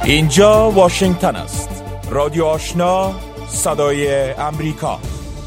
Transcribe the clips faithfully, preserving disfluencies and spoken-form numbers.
اینجا واشنگتن است. رادیو آشنا، صدای امریکا.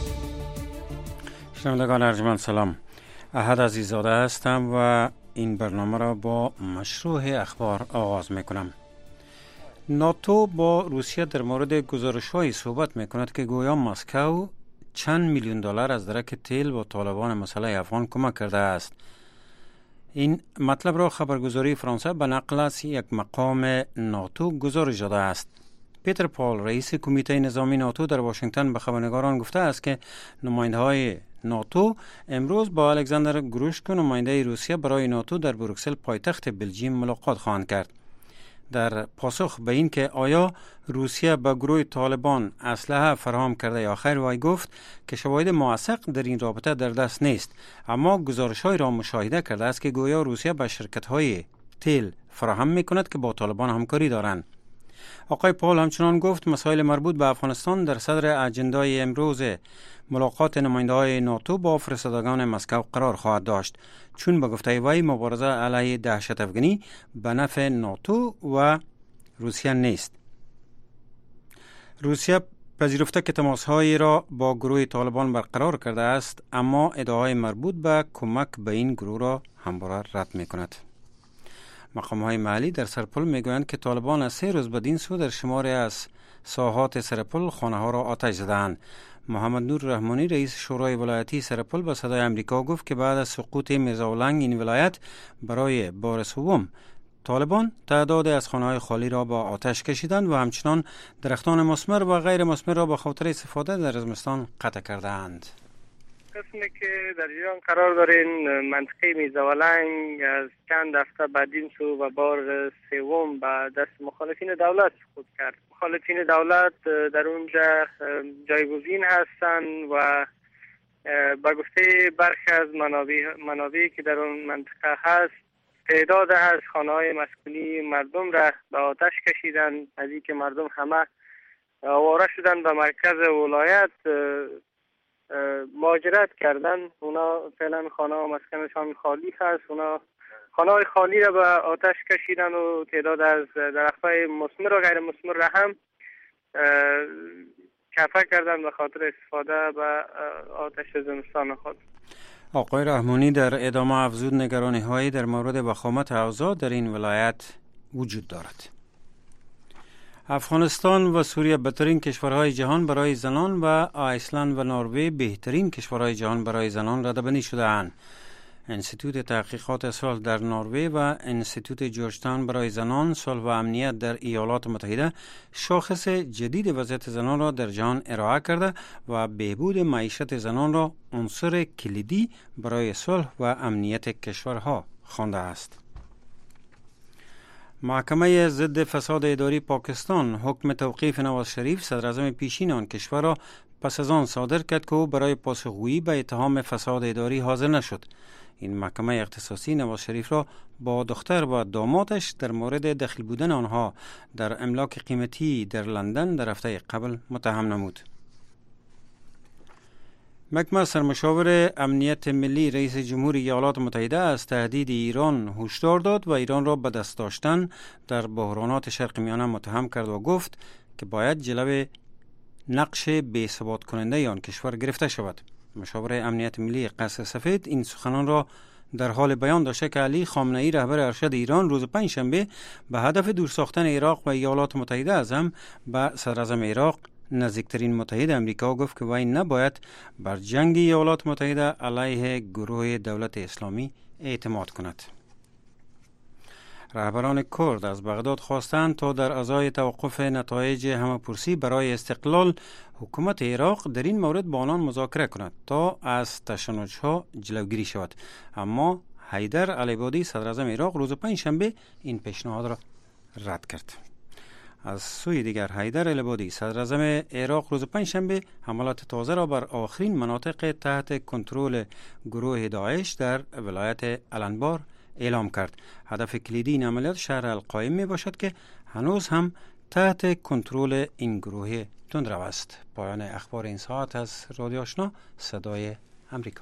شنوندگان ارجمند سلام. احد عزیزاده هستم و این برنامه را با مشروع اخبار آغاز می کنم. ناتو با روسیه در مورد گزارش‌هایی صحبت می کند که گویا مسکو چند میلیون دلار از درک تیل با طالبان مسئله افغان کمک کرده است. این مطلب را خبرگزاری فرانسه به نقل از یک مقام ناتو گزارش داده است. پیتر پال رئیس کمیته نظامی ناتو در واشنگتن به خبرنگاران گفته است که نماینده‌های ناتو امروز با الکساندر گروشکو نماینده روسیه برای ناتو در بروکسل پایتخت بلژیم ملاقات خواهند کرد. در پاسخ به این که آیا روسیه به گروه طالبان اسلحه فراهم کرده یا خیر، وی گفت که شواهد موثق در این رابطه در دست نیست، اما گزارش‌های را مشاهده کرده است که گویا روسیه به شرکت‌های تیل فراهم می‌کند که با طالبان همکاری دارند. آقای پال همچنان گفت مسائل مربوط به افغانستان در صدر اجندای امروز ملاقات نماینده‌های ناتو با فرستادگان مسکو قرار خواهد داشت، چون به گفته وی مبارزه علیه دهشت افغانی به نفع ناتو و روسیه نیست. روسیه پذیرفته که تماس‌هایی را با گروه طالبان برقرار کرده است، اما ادعاهای مربوط به کمک به این گروه را همواره رد می‌کند. مقام‌های محلی در سرپل میگویند که طالبان از سه روز بدین سو در شماری از ساحات سرپل خانه‌ها را آتش زدند. محمد نور رحمانی رئیس شورای ولایتی سرپل به صدای امریکا گفت که بعد از سقوط میرزاولنگ این ولایت برای بار سوم طالبان تعداد از خانه‌های خالی را با آتش کشیدند و همچنان درختان مثمر و غیر مثمر را به خاطر استفاده در زمستان قطع کردند. قسمی که در ایران قرار دارین منطقه میرزاولنگ از چند هفته بعدین سو و بار سوم به دست مخالفین دولت سقوط کرد. مخالفین دولت در اونجا جایگزین هستند و به گفته برخی از منابع منابعی که در اون منطقه هست، تعداد از خانه‌های مسکونی مردم را به آتش کشیدن. از اینکه مردم همه آواره شدن به مرکز ولایت مهاجرت کردن. اونا فعلا خانه و مسکنشان خالی هست. اونا خانه های خالی را به آتش کشیدن و تعداد از درختای مثمر و غیر مثمر را هم کفه کردن به خاطر استفاده به آتش زمستان خود. آقای رحمانی در ادامه افزود نگرانی هایی در مورد وخامت اوضاع در این ولایت وجود دارد. افغانستان و سوریه بهترین کشورهای جهان برای زنان و آیسلند و نروژ بهترین کشورهای جهان برای زنان ردبندی شده‌اند. انستیتوت تحقیقات صلح در نروژ و انستیتوت جورجتاون برای زنان، صلح و امنیت در ایالات متحده شاخص جدید وضعیت زنان را در جهان ارائه کرده و بهبود معیشت زنان را عنصر کلیدی برای صلح و امنیت کشورها خوانده است. محکمه ضد فساد اداری پاکستان حکم توقیف نواز شریف صدر اعظم پیشین آن کشور را پس از آن صادر کرد که او برای پاسخگویی به اتهام فساد اداری حاضر نشد. این محکمه اختصاصی نواز شریف را با دختر و دامادش در مورد دخیل بودن آنها در املاک قیمتی در لندن در هفته قبل متهم نمود. محکمه سرمشاور امنیت ملی رئیس جمهوری ایالات متحده از تهدید ایران هشدار داد و ایران را به دست داشتن در بحرانات شرق میانه متهم کرد و گفت که باید جلوی نقش بی‌ثبات کننده آن کشور گرفته شود. مشاور امنیت ملی قصر سفید این سخنان را در حال بیان داشته که علی خامنه ای رهبر ارشد ایران روز پنجشنبه به هدف دور ساختن عراق و ایالات متحده از هم به صدر اعظم عراق نزدیکترین متحد امریکا گفت که وی نباید بر جنگ ایالات متحده علیه گروه دولت اسلامی اعتماد کند. رهبران کرد از بغداد خواستند تا در ازای توقف نتایج همه‌پرسی برای استقلال حکومت عراق در این مورد با آنان مذاکره کند تا از تشنج‌ها جلوگیری شود، اما حیدر العبادی صدر اعظم عراق روز پنجشنبه این پیشنهاد را رد کرد. از سوی دیگر حیدر العبادی صدر اعظم عراق روز پنجشنبه حملات تازه را بر آخرین مناطق تحت کنترل گروه داعش در ولایت الانبار اعلام کرد. هدف کلیدی این عملیات شهر القائم می باشد که هنوز هم تحت کنترل این گروه تندرو است. پایان اخبار این ساعت از رادیو آشنا صدای امریکا.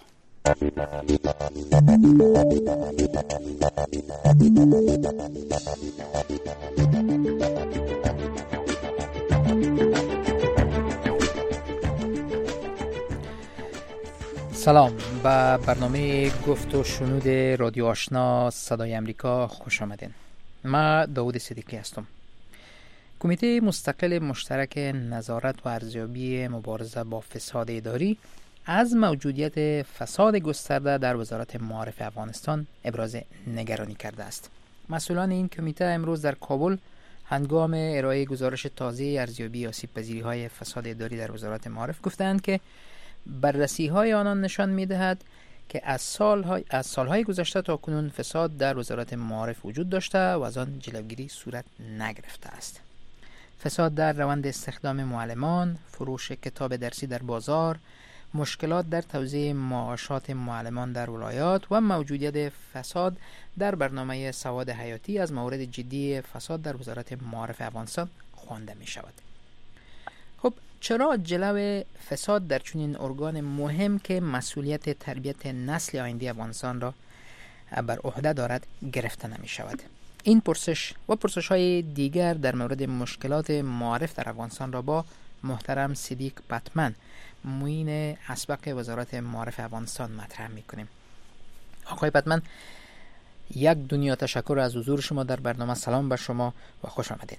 سلام، به برنامه گفت و شنود رادیو آشنا صدای امریکا خوش آمدین. من داود صدیقی هستم. کمیته مستقل مشترک نظارت و ارزیابی مبارزه با فساد اداری از موجودیت فساد گسترده در وزارت معارف افغانستان ابراز نگرانی کرده است. مسئولان این کمیته امروز در کابل هنگام ارائه گزارش تازه ارزیابی آسیب‌پذیری‌های فساد اداری در وزارت معارف گفتند که بررسی‌های آنان نشان می‌دهد که از سال‌های از سال‌های گذشته تا کنون فساد در وزارت معارف وجود داشته و از آن جلوگیری صورت نگرفته است. فساد در روند استخدام معلمان، فروش کتاب درسی در بازار، مشکلات در توزیع معاشات معلمان در ولایات و موجودیت فساد در برنامه سواد حیاتی از موارد جدی فساد در وزارت معارف افغانستان خوانده می شود. خب چرا جلو فساد در چنین ارگان مهم که مسئولیت تربیت نسل آینده افغانستان را بر عهده دارد گرفته نمی شود؟ این پرسش و پرسش های دیگر در مورد مشکلات معارف در افغانستان را با محترم صدیق بتمن، معین اسبق وزارت معارف افغانستان مطرح میکنیم. آقای بتمن، یک دنیا تشکر از حضور شما در برنامه. سلام به شما و خوش آمدین.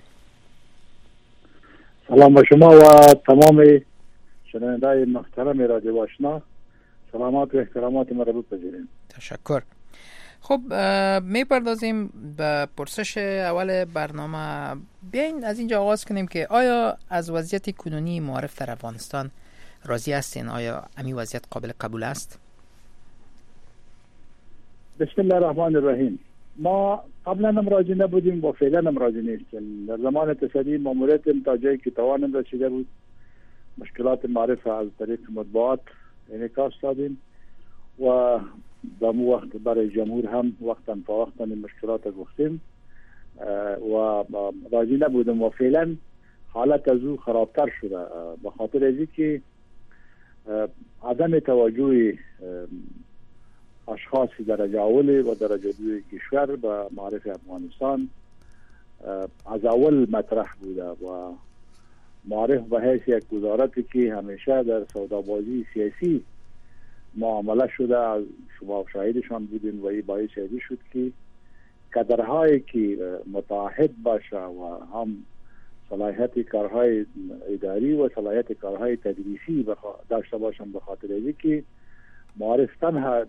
سلام به شما و تمام شنوندگان محترم رادیو آشنا. سلامات و احترامات ما را بپذیرید. تشکر. خب میپردازیم به پرسش اول برنامه. بیاین از اینجا آغاز کنیم که آیا از وضعیت کنونی معارف در افغانستان راضی هستین؟ آیا امی وضعیت قابل قبول است؟ بسم الله الرحمن الرحیم. ما قبلا هم راضی نبودیم و فعلا هم راضی نیستیم. در زمان تصدی ماموریت تا جایی که توانم رسیده بود مشکلات معارف از طریق مطبوعات انعکاس دادیم و در مو وقت برای جمهور هم وقتا تا وقتا این مشکلات گفتیم و راضی نبودم و فعلا حالت از او خرابتر شده به خاطر ازی که عدم توجه اشخاص درجه اول و درجه دوی کشور به معارف افغانستان از اول مطرح بوده و معارف به حیث یک وزارتی که همیشه در سودابازی سیاسی معامله شده، شما شاهدشان بودین و این باعث شد که کادرهایی که متعهد باشه و هم صلاحیت کارهای اداری و صلاحیت کارهای تدریسی داشته باشند به خاطر اینکه که معارف تنها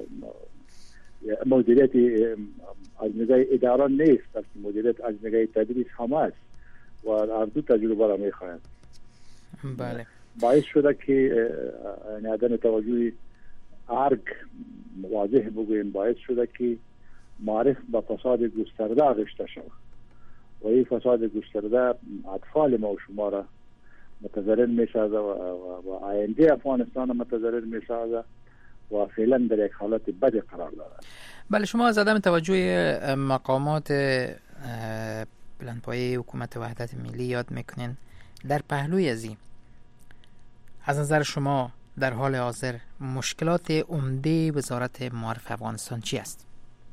مدیریت از نگاه اداره نیست، بلکه مدیریت از نگاه تدریس هم است و هر دو تجربه را میخواهد. بله. باعث شده که عدم توجه ارگ واضح بگویم باعث شده که معارف با فساد گسترده آغشته شود و این فساد گسترده اطفال ما و شما را متضرر می سازه و, و, و آینده افغانستان را متضرر می سازه و فعلا در یک حالت بد قرار دارد. بله، شما از عدم توجه مقامات بلندپایه حکومت وحدت ملی یاد میکنین. در پهلوی از این از نظر شما در حال حاضر مشکلات عمده وزارت معارف افغانستان چی است؟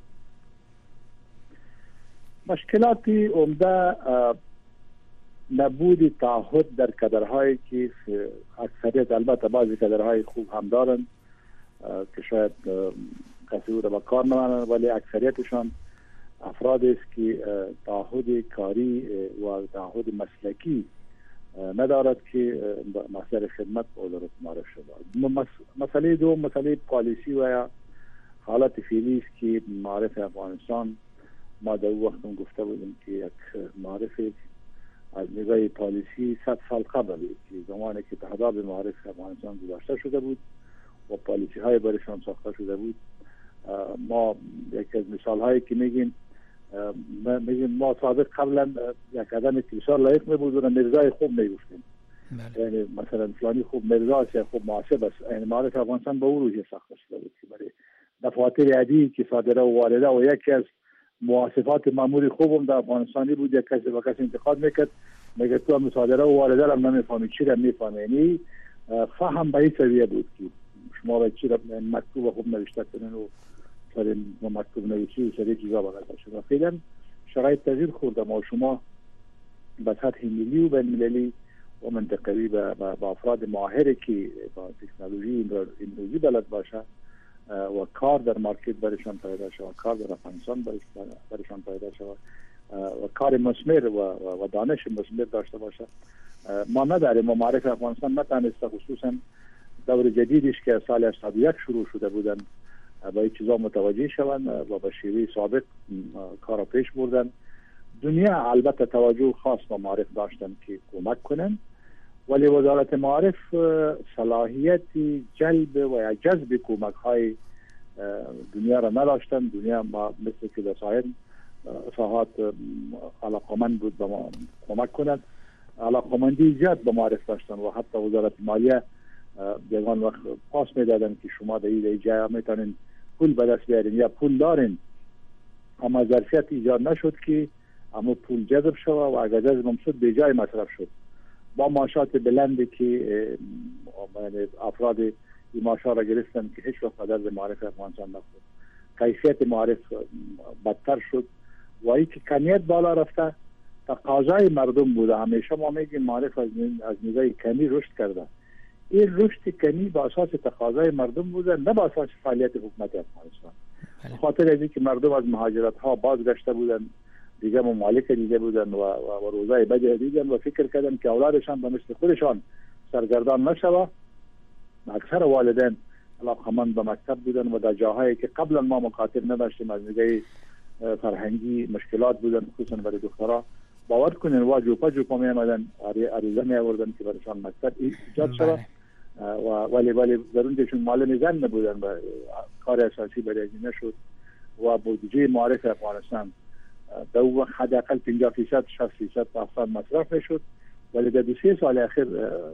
مشکلات عمده نبود تعهد در کادرهایی که اکثریت، البته بعضی کادرهای خوب هم دارند که شاید کسی او را به کار نمانند، ولی اکثریتشان افراد است که تعهد کاری و تعهد مسلکی ندارد که مسئله خدمت به وزارت معارف شده. مسئله دو مسئله پالیسی و حالت فعلی است که معارف افغانستان، ما در وقت گفته بودیم که یک معارف از نگاه پالیسی صد سال قبل که زمانی که تهداب معارف افغانستان گذاشته شده بود و پالیسی های برشان ساخته شده بود، ما یک از مثال هایی که میگیم میگیم ما سابق قبلا یک آدم که بسیار لایق می بود و مرزای خوب میگفتیم، یعنی مثلا فلانی خوب مرزا است یا خوب محاسب است. یعنی معارف افغانستان به اون روزی ساخته شده بود که برای دفاتر عادی که صادره و وارده و یکی از مواصفات ماموری خوبم در افغانستانی بود، یک کسی با کسی انتقاد میکرد میگه تو هم صادره و وارده را نمیفهمی، چی را میفهمی. یعنی فهم به این سویه بود که شما باید چی را مکتوب خوب نوشته کنین و سر مکتوب نویسی و سر چیزا بلد شد. فعلا شرایط تغییر خورده، ما شما به سطح ملی و بین المللی و منطقوی با افراد ماهری که با تکنولوژی امروزی بلد باشه و کار در مارکت برشان پیدا شود، کار در افغانستان برشان پیدا شود و کار مثمر و, و دانش مثمر داشته باشه. ما نداریم و معارف افغانستان نتانسته، خصوصا دور جدیدش که سال هشتاد و یک شروع شده بودن با این چیزا متوجه شوند و به شیوه ثابت کارا پیش بردن. دنیا البته توجه خاص به معارف داشتن که کمک کنن، ولی وزارت معارف صلاحیت جلب و جذب کمک های دنیا را نداشتن. دنیا ما مثل که در سایر ساحات علاقمند بود به ما کمک کند، علاقمندی زیاد به معارف داشتن و حتی وزارت مالیه دیگان وقت پاس میدادن که شما در این جای میتونین پول به دست بیارین یا پول دارین، اما ظرفیت ایجاد نشد که اما پول جذب شد و اگر جذب شد به جای مصرف شد. با معاشات بلندی که افراد این معاشات را گرفتن که هیچ وقت به درد معارف افغانستان نخورد. کیفیت معارف بدتر شد و ای که کمیت بالا رفته تقاضای مردم بوده. همیشه ما میگیم معارف از نگاه کمی رشد کرده. این رشد کمی با اساس تقاضای مردم بوده، نه با اساس فعالیت حکومت افغانستان. به خاطر از اینکه مردم از مهاجرت ها بازگشته بودن، دیگه ممالک دیگه بودن و, و, و روزای بدی دیدن و فکر کردن که اولادشان به مثل خودشان سرگردان نشوه. اکثر والدین علاقمند به مکتب بودن و در جاهایی که قبلا ما مکاتب نداشتیم از نگاه فرهنگی مشکلات بودن، خصوصا برای دخترها. باور کنین واجب پاجو می آمدن عریضه می آوردن که برایشان مکتب ایجاد شود و ولی ولی در اونجاشون معلم زن نبودن و کار اساسی برای این نشد و بودجه معارف افغانستان در اون وقت حداقل پنجاه درصد شصت درصد افراد مصرف میشد، ولی در دو سه سال اخیر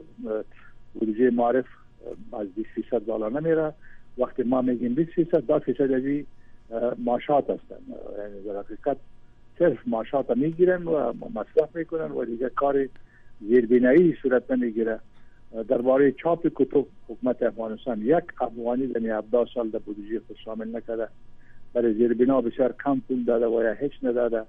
بودجه معارف از بیست درصد بالا نمیره. وقتی ما میگیم بیست درصد ده درصد از معاشات هستن، یعنی در حقیقت صرف معاشات میگیرن و مصرف میکنن و دیگه کار زیربینایی صورت نمیگیره. درباره چاپ کتب حکومت افغانستان یک افغانی در هفده سال در بودجه خود شامل نکرده، برای زیربنا بسیار کم پول داده و یا هیچ نداده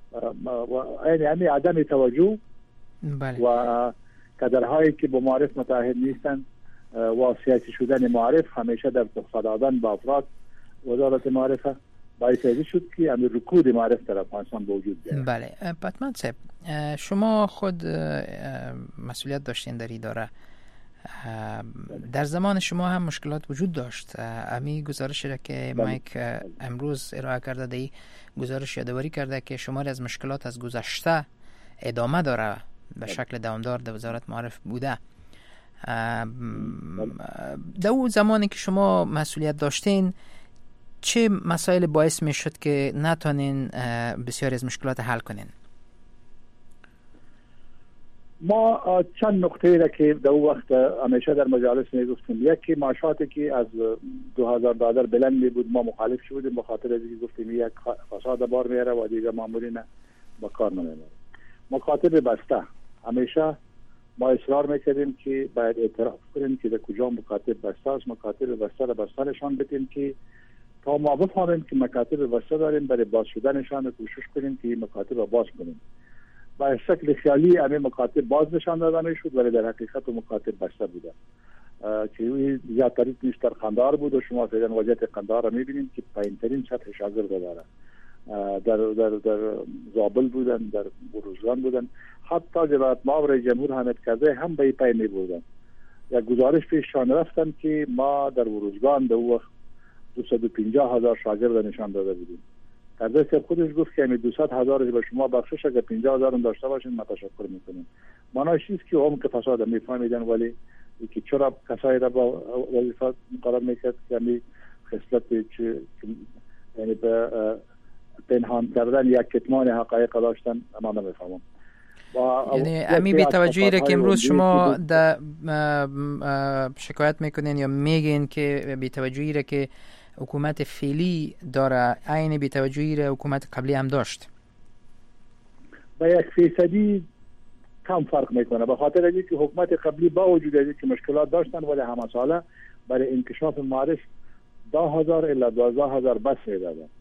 و یعنی همین عدم توجه بله. و کادرهایی که با معارف متعهد نیستن و سیاسی شدن معارف همیشه در تحفه دادن به افراد وزارت معارفه باعث شد که همین رکود معارف در افغانستان به وجود بیاد. بله باتمن صاحب، شما خود مسئولیت داشتین در اداره، در زمان شما هم مشکلات وجود داشت. امی گزارش را که مایک امروز ارائه کرده دی گزارش یادآوری کرده که شماری از مشکلات از گذشته ادامه داره به شکل دوامدار در وزارت معارف بوده. در اون زمانی که شما مسئولیت داشتین چه مسائل باعث می شد که نتونین بسیاری از مشکلات حل کنین؟ ما چند نقطه را که در وقت همیشه در مجالس می گفتیم، یکی معاشاتی که از دو هزار دلار بلند می بود ما مخالف شدیم به خاطر از اینکه گفتیم یک فساد بار میاره و دیگه مامورین با کار نمیره. مکاتب بسته همیشه ما اصرار میکردیم که باید اعتراف کنیم که در کجا مکاتب بسته است، مکاتب بسته را بسته نشان بدیم که تا ما بفهمیم که مکاتب بسته داریم برای باز شدنشان کوشش کنیم که مکاتب باز کنیم. با شکل خیالی همه مکاتب باز نشان داده میشد ولی در حقیقت مکاتب بسته بوده که زیادتری نیست در قندهار بود و شما فعلا وضعیت قندهار را میبینید که پایینترین سطح شاگرد داره. در در در زابل بودن، در بروزگان بودن، حتی جناب ماور جمهور حامد کرزی هم به پای می بودن. یک گزارش پیششان رفتن که ما در بروزگان در وقت دویست و پنجاه هزار شاگرد نشان داده بودیم. کرزی خودش گفت که دویست هزار به شما بخشش اگر پنجاه هزار هم داشته باشین ما تشکر میکنیم. معنیش چیست که هم که فساد میفهمیدن ولی که چرا کسایی را با وظیفه مقرر میکرد که همی خصلت یعنی به پنهان کردن یا کتمان حقایق داشتن ما نمیفهمم. یعنی امی بی توجهی را که امروز شما در شکایت میکنین یا میگین که بی توجهی را که حکومت فعلی داره عین بی توجهی را حکومت قبلی هم داشت، با یک فیصدی کم فرق میکنه به خاطر اینکه حکومت قبلی با وجود از اینکه مشکلات داشتن ولی همه ساله برای انکشاف معارف ده هزار الا دوازده هزار بس میدادن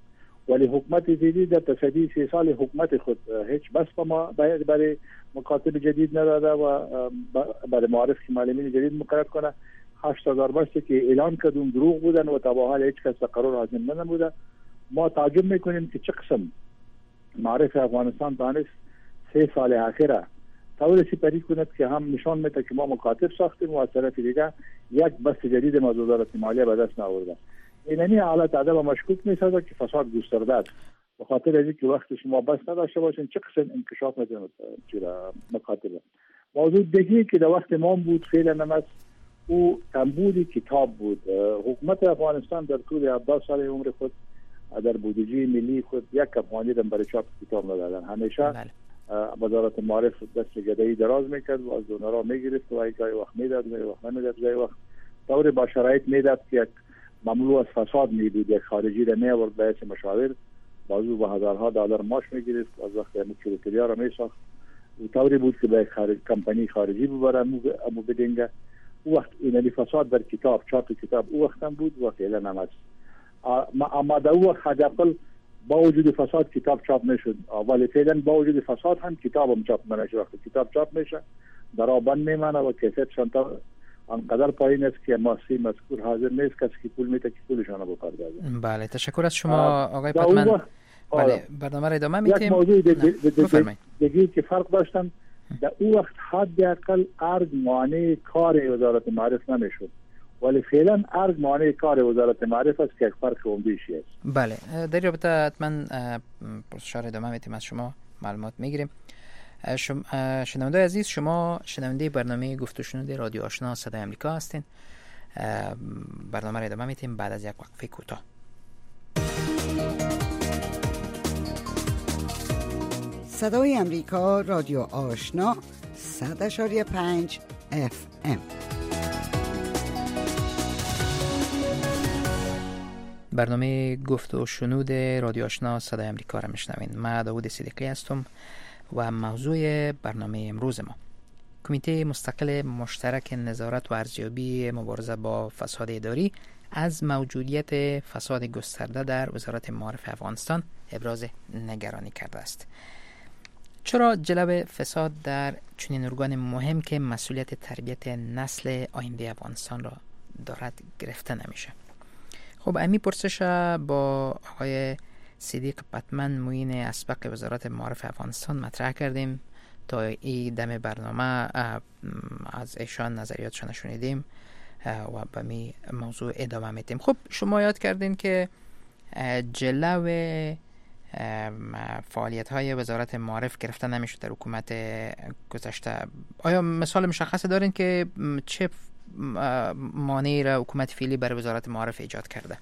ولی حکومت جدید در تصدی سه سال حکومت خود هیچ بس ما برای مکاتب جدید نداده و برای معارف که معلمین جدید مقرر کنه. هشت هزار بسته که اعلان کردن دروغ بودن و تا به حال هیچ کس قرار حاضر نبوده. ما تعجب میکنیم که چه قسم معارف افغانستان دانست سه سال اخیره طور سپری کند که هم نشان میده که ما مکاتب ساختیم و از طرف دیگه یک بست جدید ما وزارت مالیه به دست نآورده. اینمی حالت ادب مشکوک میسازه که فساد گسترده است. به خاطر از اینکه وقتی شما بس نداشته باشین چه قسم انکشاف میده چرا مکاتب. موضوع دیگه که در وقت ما بود خیلی نماز او کمبودی کتاب بود. حکومت افغانستان در طول هفده سال عمر خود در بودجه ملی خود یک افغانی هم برای چاپ کتاب ندادن. همیشه وزارت معارف دست گدایی دراز میکرد و از دونرها میگرفت و گاهی وقت میداد گاهی وقت نمیداد. گاهی وقت طور با شرایط میداد که یک مملو از فساد میبود، یک خارجی را میورد به اسم مشاور بازو به هزارها دلار معاش میگرفت. از وقت مکتوبیا را میساخت و طوری بود که به یک خارج کمپانی خارجی ببرن امو بدینگه. او وقت اینلی فساد در کتاب چاپ کتاب او وقت هم بود و فعلا هم است. اما در او وقت حداقل با وجود فساد کتاب چاپ نشد، ولی فعلا با وجود فساد هم کتاب هم چاپ نمیشه. وقتی کتاب چاپ میشه درا بند میمانه و کیفیتشان تا انقدر پایین است که ماسی مذکور حاضر نیست کسی که پول میده که پولشان رو بکار بده. بله تشکر از شما آقای پتمن. بله برنامه را ادامه میدیم. یک موضوع دیگه که فرق داشتن در او وقت حداقل ارگ مانع کار وزارت معارف نمیشد، ولی فعلا ارگ مانع کار وزارت معارف است که یک فرق عمده‌ای است. بله در رابطه حتما پرسش‌ها را ادامه میدیم، از شما معلومات میگیریم. شنونده عزیز، شما شنونده برنامه گفت و شنود رادیو آشنا صدای آمریکا هستین. برنامه را ادامه میدیم بعد از یک وقفه کوتاه. صدای آمریکا رادیو آشنا صد اشاری پنج اف ام. برنامه گفت و شنود رادیو آشنا صدای آمریکا را میشنوین. من داوود صدیقی هستم و موضوع برنامه امروز ما کمیته مستقل مشترک نظارت و ارزیابی مبارزه با فساد اداری از موجودیت فساد گسترده در وزارت معارف افغانستان ابراز نگرانی کرده است. چرا جلب فساد در چنین ارگان مهم که مسئولیت تربیت نسل آینده افغانستان را دارد گرفته نمیشه؟ خب امی پرسش با آقای صدیق پتمن معین اسبق وزارت معارف افغانستان مطرح کردیم تا این دم برنامه از ایشان نظریاتشان شنیدیم و به می موضوع ادامه میدیم. خب شما یاد کردین که جلو فعالیت های وزارت معارف گرفته نمیشه در حکومت گذشته. آیا مثال مشخصی دارین که چه مانعی را حکومت فعلی برای وزارت معارف ایجاد کرده؟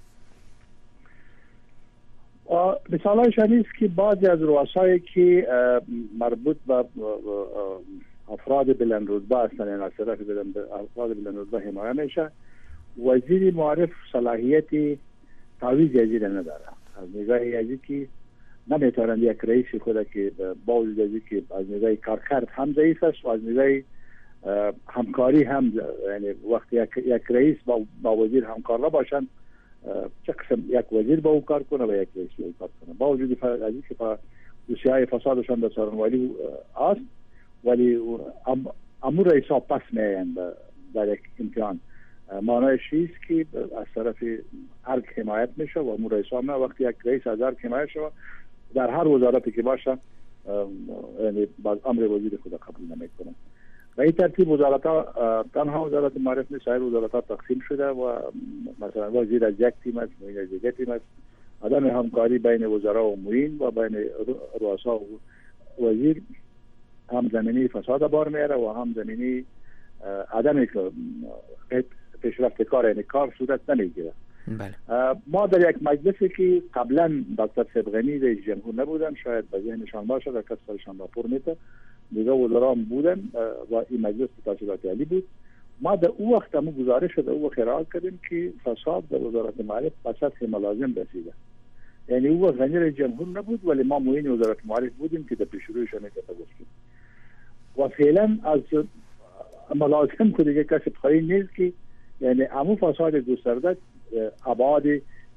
مثال هایش نیست که بعضی از رؤسایی که مربوط به افراد بلند رتبه هستند، یعنی از طرف افراد بلند رتبه حمایه میشه، وزیر معارف صلاحیت تعویض وزیر نداره. از نگاه ازی که نمیتونند یک رئیس خود که با وجود ازی که از نگاه کارکرد هم ضعیف است و از نگاه همکاری هم، یعنی وقتی یک, یک رئیس با, با وزیر همکار نباشند چه قسم یک وزیر با او کار کنه و یک رئیس با او کار کنه. با وجود ازی که دوسیه فسادشان در سارنوالی است، ولی امور رئیس ها پس میایند در یک امتحان. معنایش چیست که از طرف ارگ حمایت میشه و امور رئیس ها نه. وقتی یک رئیس از ارگ حمایت شود در هر وزارتی که باشه یعنی باز امر وزیر خود قبول نمیکنه. و این ترتیب وزارت ها تنها وزارت معارف نیست، سایر وزارت ها تقسیم شده و مثلا وزیر از یک تیم است، معین از یک تیم است. عدم همکاری بین وزرا و معین و بین رؤسا و وزیر هم زمینی فساد بار میاره و هم زمینی عدم پیشرفت کار، یعنی کار صورت نمیگیره. بله. ما در یک مجلسی که قبلا دکتر صبغنی رئیس جمهور نبودن، شاید به ذهنشان باشه در کسرشان راپور میده، دیگه وزرام بودن و این مجلس تحصیلات عالی بود. ما در او وقت همون گزارش در او وقت ارائه کردیم که فساد در وزارت معارف به سطح ملازم رسیده. یعنی او وقت رئیس جمهور نبود ولی ما معین وزارت معارف بودیم که در پیشرویشان گفتیم و فعلا از ملازم که دیگه کسی پایین نیست که یعنی امو فساد گسترده ابعاد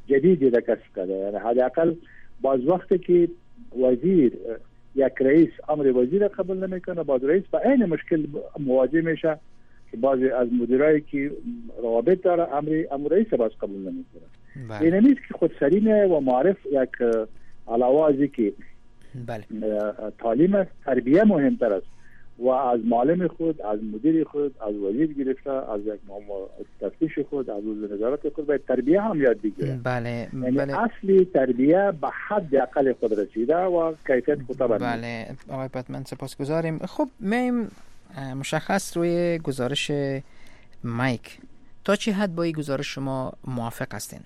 جدیدی را کسب کرده. یعنی حداقل باز وقتی که وزیر یک رئیس امر وزیر قبول نمیکنه، باز رئیس با این مشکل مواجه میشه که بعضی از مدیرایی که روابط داره امر امر رئیس باز قبول نمیکنه. این نیست که خودسرین و معرف یک علاوه از که بله تعلیم است، تربیه مهمتر است و از معلم خود، از مدیر خود، از وزیر گرفته، از یک تفتیش خود، از وزیر نظارت خود باید تربیه هم یاد بگیره. بله یعنی بله اصلی تربیه به حد اقل خود رسیده و کیفیت خود بند. بله آقای پتمن سپاسگزاریم. خب میم مشخص روی گزارش مایک تا چه حد با این گزارش شما موافق هستین؟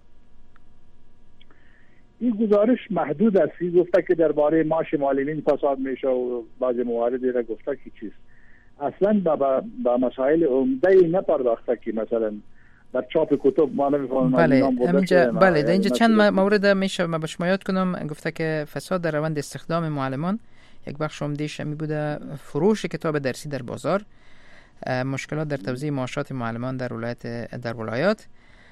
این گزارش محدود است. این گفته که درباره معاش معلمین فساد میشه و بعضی مواردی را گفته که چیست. اصلا با با مسائل عمده نپرداخته که مثلا در چاپ کتب ما نمیفهمیم. بله همینجا بله در اینجا چند مورد میشه ما به شما یاد کنم. گفته که فساد در روند استخدام معلمان یک بخش عمده‌اش می بوده فروش کتاب درسی در بازار، مشکلات در توزیع معاشات معلمان در ولایت در ولایات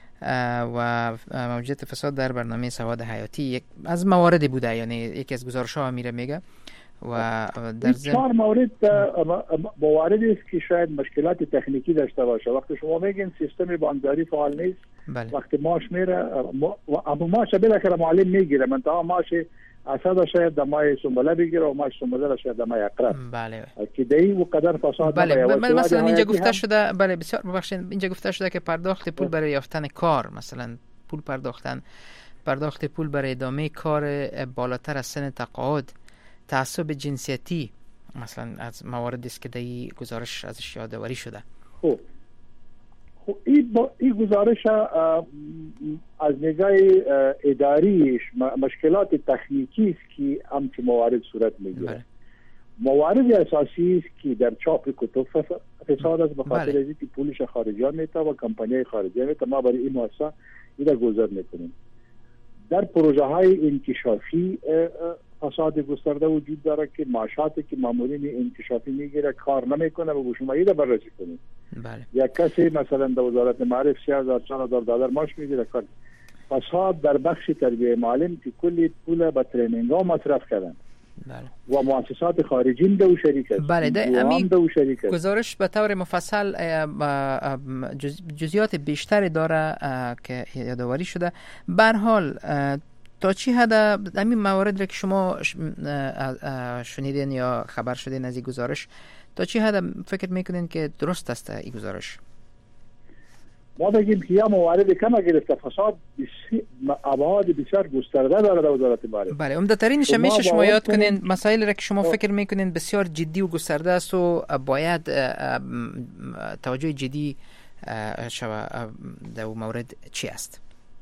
و موجودیت فساد در برنامه سواد حیاتی یک از مواردی بوده. یعنی یکی از گزارش‌ها میره میگه و در ضمن چهار مورد مواردی است که شاید مشکلات تکنیکی داشته باشه. وقتی شما میگین سیستم بانکداری فعال نیست، بله. وقتی معاش میره اما معاش بالاخره معلم میگیره، من تا معاش اساس شاید دمای سنبله بگیره و معاش سنبله شاید دمای اقرب. بله که دی و قدر فساد. بله مثلا اینجا گفته شده بله بسیار ببخشید اینجا گفته شده که پرداخت پول برای یافتن کار، مثلا پول پرداختن پرداخت پول برای ادامه کار بالاتر از سن تقاعد، تعصب جنسیتی مثلا از مواردی است که در این گزارش ازش یادآوری شده. خب خب این با این گزارش از نگاه اداریش مشکلات تکنیکی است که همچه موارد صورت میگیره. موارد اساسی است که در چاپ کتب فساد است، به خاطر از اینکه پولش خارجیان میته و کمپانی خارجی میته. ما برای این مؤسسه اینا گذار میکنیم. در پروژه های انکشافی فساد گسترده وجود داره که معاشاتی که مامورین انکشافی میگیره کار نمیکنه و به شما اینا بررسی کنید. بله. یک کسی مثلا در وزارت معارف سه هزار چهار هزار دلار معاش میگیره کار. فساد در بخش تربیه معلم که کلی پول به ترینینگ ها مصرف کردن. بله. و مؤسسات خارجی دو شریک است. بله ده دو شریک است. گزارش به طور مفصل جز... جزئیات بیشتری داره که یادآوری شده. به هر حال تا چی حد همین موارد را که شما شنیدین یا خبر شدین از این گزارش تا چی حد فکر میکنین که درست است این گزارش؟ ما بگیم که یا موارد کم گرفته، فساد ابعاد بسیار گسترده داره در وزارت معارف. بله عمده‌ترینش میشه شما یاد کنین مسائل را که شما فکر میکنین بسیار جدی و گسترده است و باید توجه جدی شود در مورد چی است؟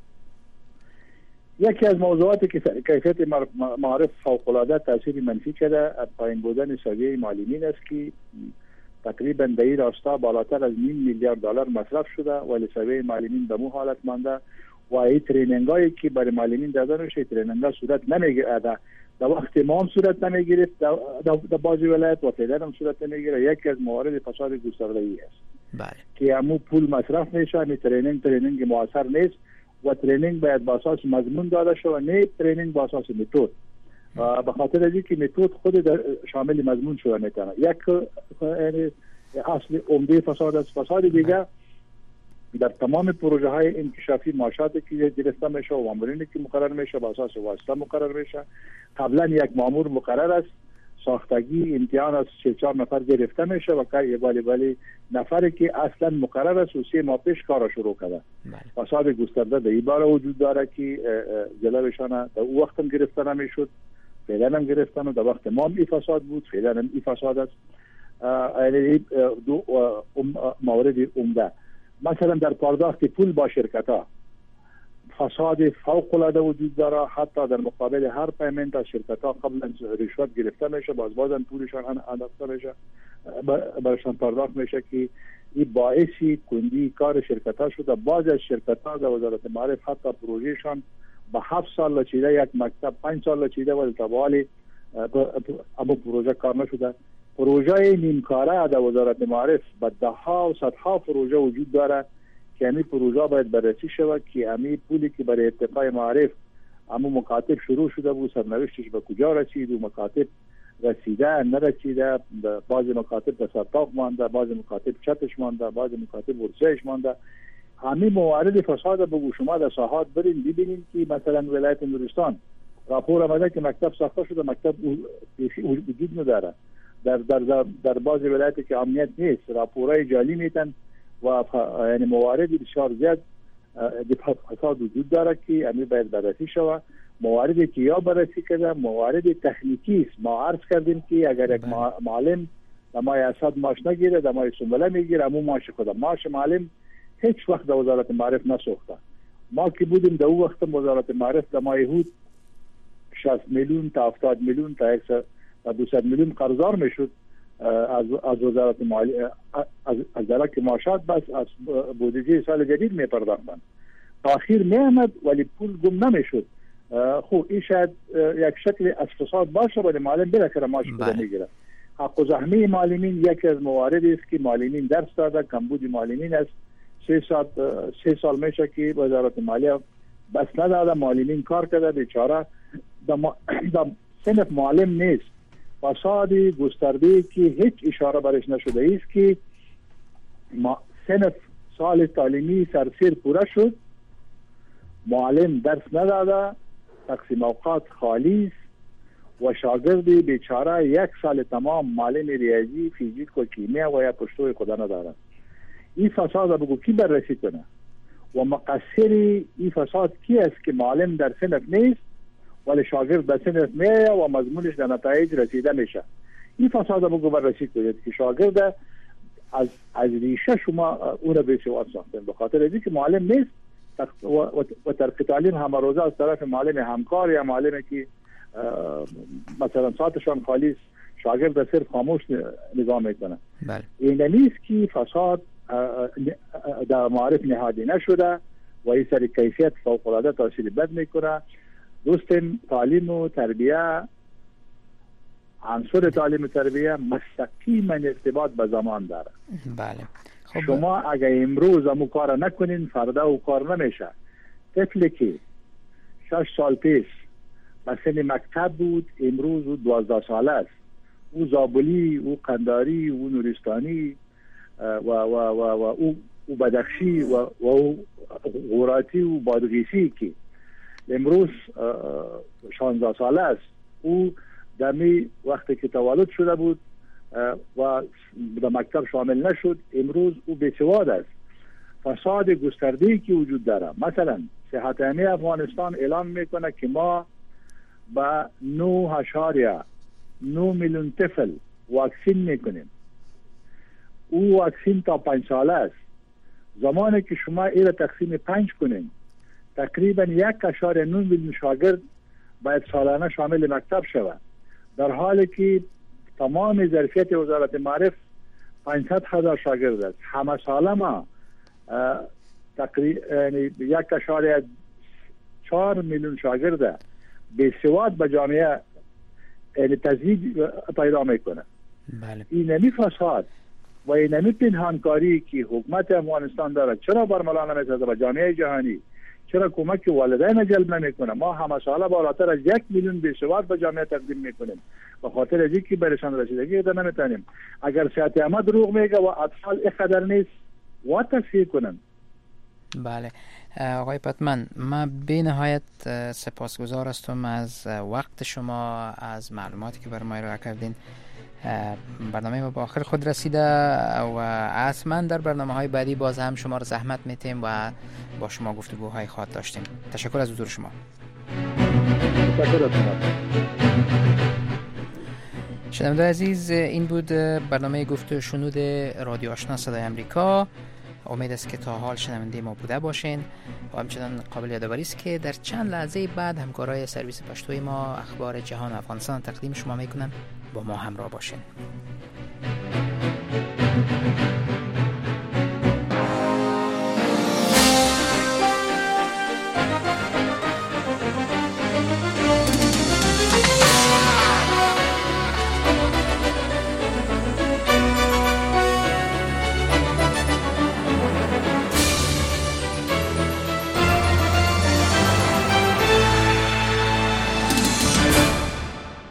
یکی از موضوعاتی که کیفیت معارف فوق‌العاده تاثیر منفی کرده پایین بودن سویه معلمین است که تقریبا در این راستا بالاتر از نیم میلیارد دلار مصرف شده ولی سویه معلمین به مو حالت مانده و این ترینینگ هایی که برای معلمین داده میشه ترینینگ ها صورت نمیگیره. در وقت ما هم صورت نمیگیره در بعضی ولایت و فعلا هم صورت نمیگیره. یکی از موارد فساد گسترده ای است. بله. که همو پول مصرف میشه، این ترینینگ ترینینگ موثر نیست و ترینینگ باید با اساس مضمون داده شود، نه ترینینگ با اساس متد. به خاطر از اینکه متد خود شامل مضمون شده میتونه. یک یعنی اصل عمده فساد است. فساد دیگه در تمام پروژه های انکشافی معاشاتی که گرفته میشه و مامورینی که مقرر میشه با اساس واسطه مقرر میشه. قبلا یک مامور مقرر است، ساختگی امتحان از سه چهار نفر گرفته میشه و کاری ولی ولی نفری که اصلا مقرر است و سه ماه پیش کار شروع کرده. فساد گسترده در این باره وجود داره که جلوشان در او وقت هم گرفته نمیشد، فعلا هم گرفتن و در وقت ما هم این فساد بود، فعلا هم این فساد است. یعنی دو مورد عمده. مثلا در پرداخت پول با شرکت ها فساد فوق العاده وجود داره. حتی در مقابل هر پیمنت از شرکت ها قبلا رشوت گرفته میشه، باز بازم پولشان انداخته میشه برشان پرداخت میشه که این باعثی کندی کار شرکت ها شده. بعضی از شرکت ها در وزارت معارف حتی پروژهشان به هفت سال لچیده، یک مکتب پنج سال لچیده ولی تبالی اما پروژه کار نشده. پروژه نیمکاره در وزارت معارف به ده ها و صدها پروژه وجود داره که همین پروژه باید بررسی شود که همین پولی که برای ارتقای معارف اما مکاتب شروع شده بود سرنوشتش به کجا رسید و مکاتب رسیده نرسیده، بعض مکاتب به سرطاق مانده، بعض مکاتب چتش مانده، بعض مکاتب ورسهش مانده. همین موارد فساد بگو شما در ساحات برین ببینید که مثلا ولایت نورستان راپور آمده که مکتب ساخته شده، مکتب وجود نداره. در در در, در بعض ولایت که امنیت نیست راپورای جعلی میتن و یعنی موارد بسیار زیاد فساد وجود داره که همین باید بررسی شود. مواردی که یا بررسی کرده موارد تکنیکی است. ما عرض کردیم که اگر یک معلم در ماه اسد ماش نگیره در ماه سنبله میگیره همون ماش خدا. ماش معلم هیچ وقت در وزارت معارف نسوخته. ما که بودیم در اون وقت وزارت معارف در ماه هود شصت میلیون تا هفتاد میلیون تا دویست میلیون قرضدار میشد از از وزارت مالیه از از درک معاشات، بس از بودجه سال جدید میپرداختن. تاخیر میامد ولی پول گم نمیشد. خب این شاید یک شکل از فساد باشه ولی معلم بالاخره معاش خود میگیره. حق و زحمه معلمین یکی از مواردی است که معلمین درس داده، کمبود معلمین است. سه سال سه سال میشه که وزارت مالیه بس نداده، معلمین کار کرده بیچاره. در صنف معلم نیست. فساد گسترده که هیچ اشاره برش نشده است که صنف سال تعلیمی سرسیر پوره شد، معلم درس نداده، تقسیم اوقات خالی است و شاگردی بیچاره یک سال تمام معلم ریاضی، فیزیک و کیمیا و یا پشتوی خدا نداره. این فساد بگو کی بررسی کنه و مقصر این فساد کی است که معلم در صنف نیست ولی شاگرد در صنف میه و مضمونش در نتایج رسیده میشه. این فساد بگو بررسی کنید که شاگرد از از ریشه شما اون رو بی‌سواد ساختن به خاطر اینکه معلم نیست و, و, و ترک تعلیم همه روزه از طرف معلم همکار یا معلمی که مثلا ساعتشان خالی شاگرد صرف خاموش نظام میکنه. بله. این نیست که فساد در معارف نهادی نشده و این سر کیفیت فوق العاده تاثیر بد میکنه. دوستان تعلیم و تربیه، عنصر تعلیم و تربیه مستقیما ارتباط به زمان داره. بله. خب شما اگه امروز همون کار نکنین فردا او کار نمیشه. طفلی که شش سال پیش مثلا مکتب بود امروز او دوازده ساله است، او زابلی، او قنداری، او نورستانی و و و و او او بدخشی و و او غوراتی و بادغیسی که امروز شانزده ساله است، او دمی وقتی که تولد شده بود و در مکتب شامل نشد امروز او بی‌سواد است. فساد گسترده‌ای که وجود داره. مثلا صحت عامه افغانستان اعلان میکنه که ما با نه اشاریه نه میلیون طفل واکسین میکنیم. او واکسین تا پنج ساله است. زمانی که شما این تقسیم پنج کنین تقریبا یک اشاریه نه میلیون شاگرد باید سالانه شامل مکتب شود، در حالی که تمام ظرفیت وزارت معارف پانصد هزار شاگرد است. همه ساله ما تقریبا یعنی یک اشاریه چهار میلیون شاگرد بی‌سواد به جامعه یعنی تزریق پیدا میکنه. بله. این نمی فساد و این نمی پنهانکاری که حکومت افغانستان داره چرا برملا نمیسازه به جامعه جهانی؟ چرا کمک والدین جلب نمیکنه؟ ما همه ساله بالاتر از یک میلیون بی‌سواد به جامعه تقدیم میکنیم به خاطر از اینکه برشان رسیدگی ده نمیتونیم. اگر صحت عامه دروغ میگه و اطفال اینقدر نیست و تصحیح کنن. بله آقای پتمن، من به نهایت سپاسگزار هستم از وقت شما، از معلوماتی که برای ما ارائه کردین. برنامه ما به آخر خود رسیده و اصلا در برنامه های بعدی باز هم شما رو زحمت میتیم و با شما گفتگوهای خاص داشتیم. تشکر از حضور شما. تشکر از شما. شنونده عزیز، این بود برنامه گفت و شنود رادیو آشنا صدای امریکا. امید است که تا حال شنونده ما بوده باشین و همچنان قابل یادآوری است که در چند لحظه بعد همکارای سرویس پشتوی ما اخبار جهان و افغانستان تقدیم شما میکنن. با ما همراه باشین.